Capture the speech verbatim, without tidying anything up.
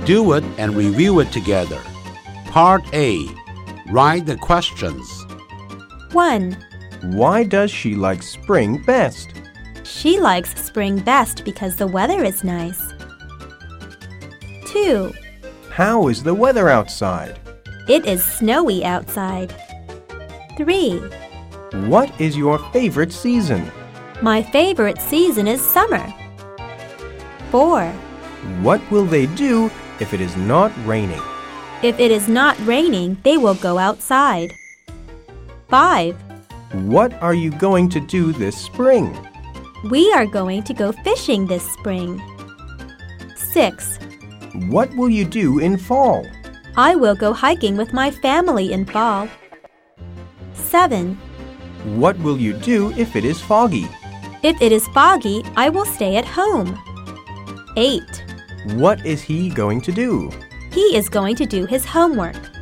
do it and review it together. Part A. Write the questions. one. Why does she like spring best? She likes spring best because the weather is nice. two. How is the weather outside? It is snowy outside. three. What is your favorite season? My favorite season is summer. four. What will they do if it is not raining? If it is not raining, they will go outside. five. What are you going to do this spring? We are going to go fishing this spring. six. What will you do in fall? I will go hiking with my family in fall. seven. What will you do if it is foggy? If it is foggy, I will stay at home. eight. What is he going to do? He is going to do his homework.